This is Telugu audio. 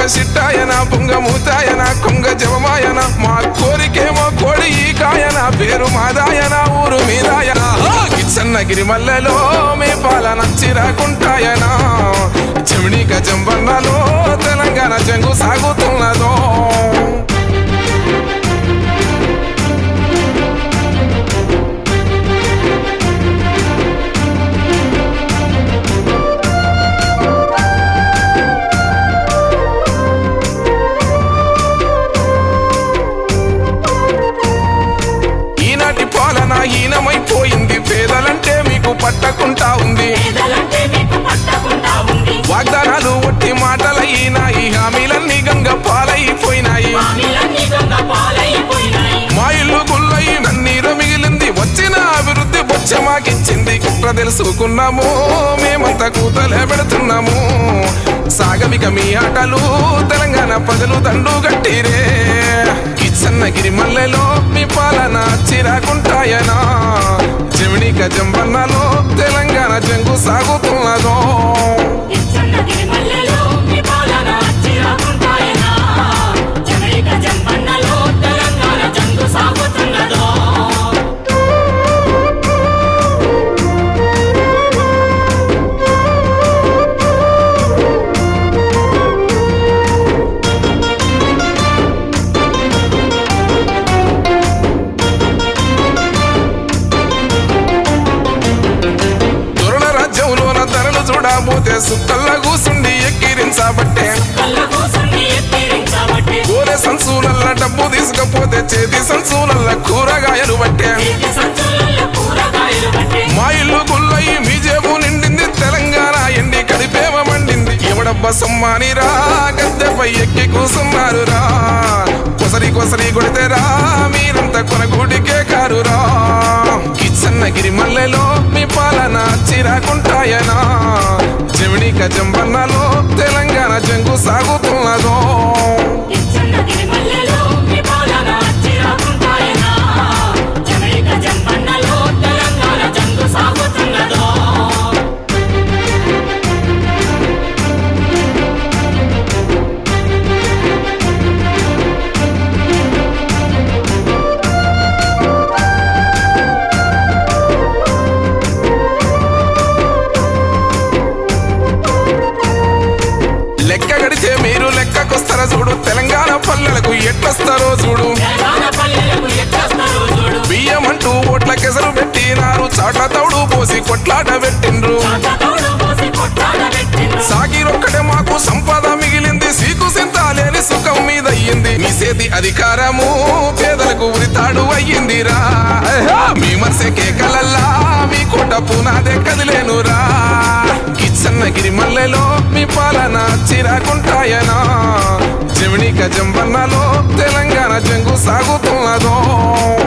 సిట్టాయన పుంగమూతాయన కొంగ జవమాయన మా కోరికేమో కోడి ఈ కాయన పేరు మాదాయన ఊరు మీదాయన కిచ్చన్నగిరి మల్లెలో మీ పాలన చిరాకుంటాయన చెమిడి గజంబన్నలో తెలంగాణ జంగు సాగుతున్నదో హీనమైపోయింది పేదలంటే మీకు పట్టకుంటా ఉంది వాగ్దానాలు ఒట్టి మాటలైనాయి హామీలన్నీ గంగ పాలైపోయినాయి మా ఇల్లు గుల్లయి నన్నీరు మిగిలింది వచ్చిన అభివృద్ధి బొచ్చమాకిచ్చింది కుట్ర తెలుసుకున్నాము మేమంతా కూతలే పెడుతున్నాము సాగమిక మీ ఆటలు తెలంగాణ ప్రజలు దండు గట్టిరే కిచ్చన్నగిరి మల్లెలో మీ పాలన చిరాకుంటాయనా చెమిడి గజంబన్నలో తెలంగాణ జంగు సాగుతున్నదో పోతే సుక్కల్లా కూసుండి ఎక్కిరించబట్టే కూరే సంచులల్ల డబ్బు తీసుకపోతే చేతి సంచులల్ల కూరగాయలు బట్టే మా ఇల్లు గుల్లయి మీ జేబు నిండింది తెలంగాణ ఎండి కడిపేమ మండింది ఎవడబ్బ సమ్మానిరా గద్దెపై ఎక్కి కూసున్నారురా కొసరి కొసరి కొడితేరా మీరంతా కొనగూడికే కారురా కిచ్చన్నగిరి మల్లెలో మీ పాలన చిరాకుంటాయనా చెమిడి గజంబన్నలో తెలంగాణ జంగు సాగుతున్నదో లెక్క గడిచే మీరు లెక్కకొస్తారా చూడు తెలంగాణ పల్లెలకు ఎట్లొస్తారో చూడు బియ్యం అంటూ ఓట్ల కెసరు పెట్టినారు చాట్ల తౌడు పోసి కొట్లాట పెట్టిండ్రు సాగిరొక్కటే మాకు సంపద మిగిలింది సీకు సింతాలేని సుఖం మీద అయ్యింది మీ చేతి అధికారము పేదలకు ఉరితాడు అయ్యిందిరా మీ మనసే కేకలల్లా మీ కోట పునాదే కదిలేనురా కిచ్చన్నగిరి మల్లెలో మీ పాలన చిరాకుంటాయనా చెమిడి గజంబన్నలో తెలంగాణ జంగు సాగుతున్నదో